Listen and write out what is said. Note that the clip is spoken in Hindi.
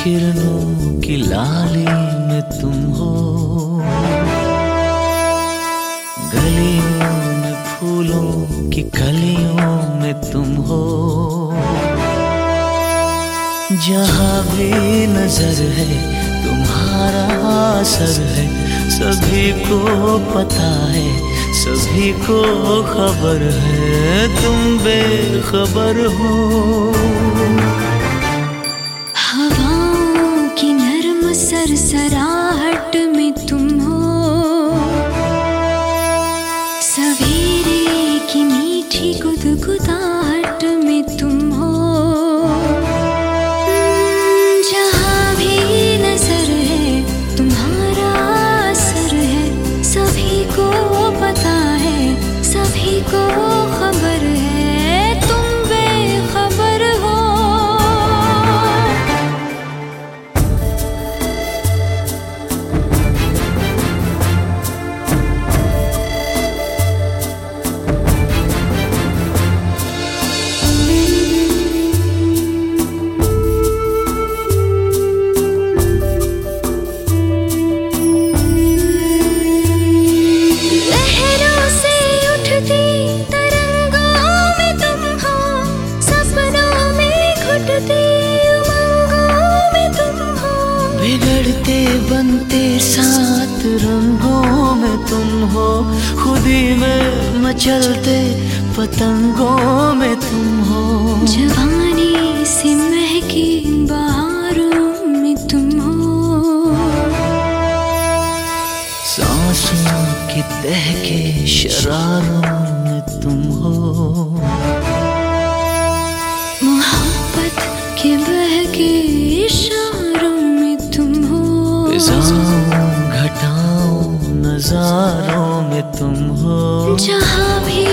किरणों की लाली में तुम हो, गलियों में फूलों की कलियों में तुम हो। जहाँ भी नजर है तुम्हारा असर है, सभी को पता है, सभी को खबर है, तुम बेखबर हो। हवाओं की नर्म सरसराहट में तुम हो, सवेरे की मीठी गुदगुदाहट में तुम हो। जहाँ भी नजर है तुम्हारा असर है, सभी को पता है, सभी को खबर है, तुम बेखबर हो। बिगड़ते बनते सात रंगों में तुम हो, खुदी में मचलते पतंगों में तुम हो। जवानी से महकी बहारों में तुम हो, सांसों के दहके शरारों में तुम हो। मोहब्बत के बहके इशारों में तुम हो। फिजाओं घटाओं नजारों में तुम हो। जहाँ भी